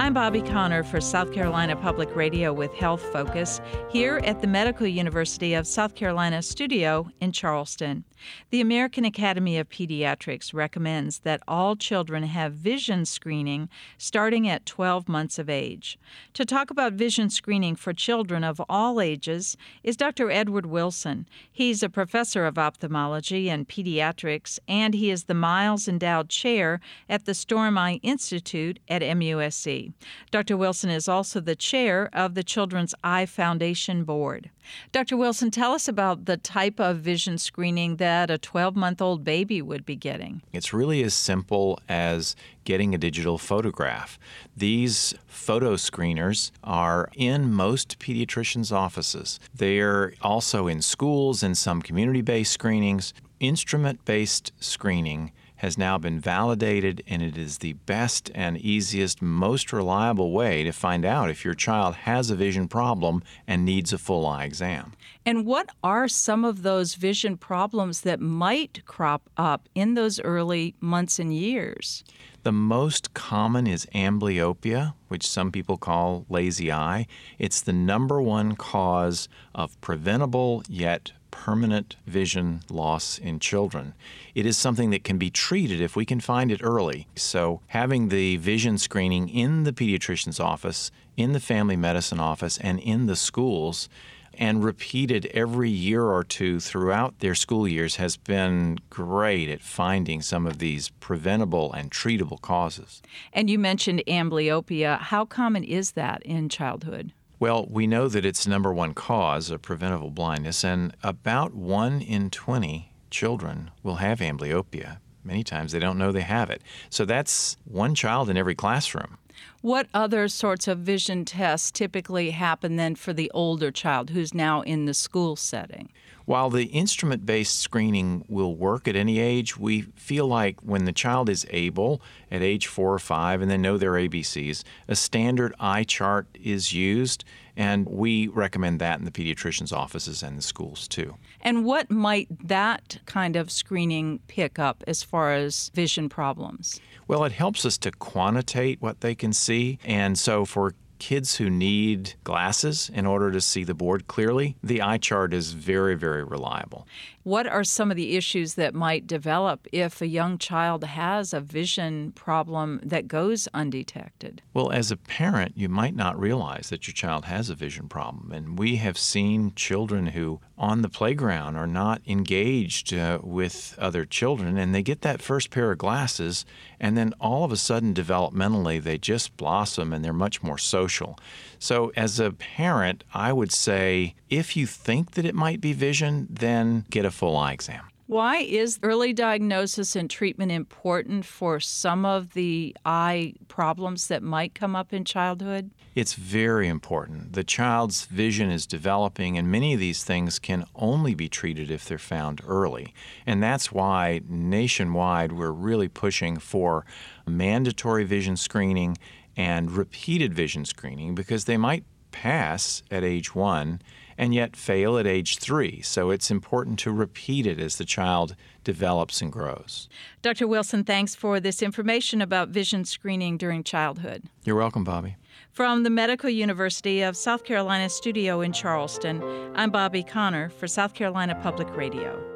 I'm Bobby Connor for South Carolina Public Radio with Health Focus here at the Medical University of South Carolina studio in Charleston. The American Academy of Pediatrics recommends that all children have vision screening starting at 12 months of age. To talk about vision screening for children of all ages is Dr. Edward Wilson. He's a professor of ophthalmology and pediatrics, and he is the Miles Endowed Chair at the Storm Eye Institute at MUSC. Dr. Wilson is also the chair of the Children's Eye Foundation Board. Dr. Wilson, tell us about the type of vision screening that a 12-month-old baby would be getting. It's really as simple as getting a digital photograph. These photo screeners are in most pediatricians' offices. They're also in schools and some community-based screenings. Instrument-based screening has now been validated, and it is the best and easiest, most reliable way to find out if your child has a vision problem and needs a full eye exam. And what are some of those vision problems that might crop up in those early months and years? The most common is amblyopia, which some people call lazy eye. It's the number one cause of preventable yet permanent vision loss in children. It is something that can be treated if we can find it early. So having the vision screening in the pediatrician's office, in the family medicine office, and in the schools, and repeated every year or two throughout their school years has been great at finding some of these preventable and treatable causes. And you mentioned amblyopia. How common is that in childhood? Well, we know that it's the number one cause of preventable blindness, and about 1 in 20 children will have amblyopia. Many times they don't know they have it. So that's one child in every classroom. What other sorts of vision tests typically happen then for the older child who's now in the school setting? While the instrument-based screening will work at any age, we feel like when the child is able at age 4 or 5 and they know their ABCs, a standard eye chart is used, and we recommend that in the pediatrician's offices and the schools too. And what might that kind of screening pick up as far as vision problems? Well, it helps us to quantitate what they can see, and so for kids who need glasses in order to see the board clearly, the eye chart is very, very reliable. What are some of the issues that might develop if a young child has a vision problem that goes undetected? Well, as a parent, you might not realize that your child has a vision problem. And we have seen children who on the playground are not engaged with other children, and they get that first pair of glasses, and then all of a sudden, developmentally, they just blossom and they're much more social. So as a parent, I would say if you think that it might be vision, then get a full eye exam. Why is early diagnosis and treatment important for some of the eye problems that might come up in childhood? It's very important. The child's vision is developing, and many of these things can only be treated if they're found early. And that's why nationwide we're really pushing for mandatory vision screening and repeated vision screening, because they might pass at age 1 and yet fail at age 3. So it's important to repeat it as the child develops and grows. Dr. Wilson, thanks for this information about vision screening during childhood. You're welcome, Bobby. From the Medical University of South Carolina studio in Charleston, I'm Bobby Connor for South Carolina Public Radio.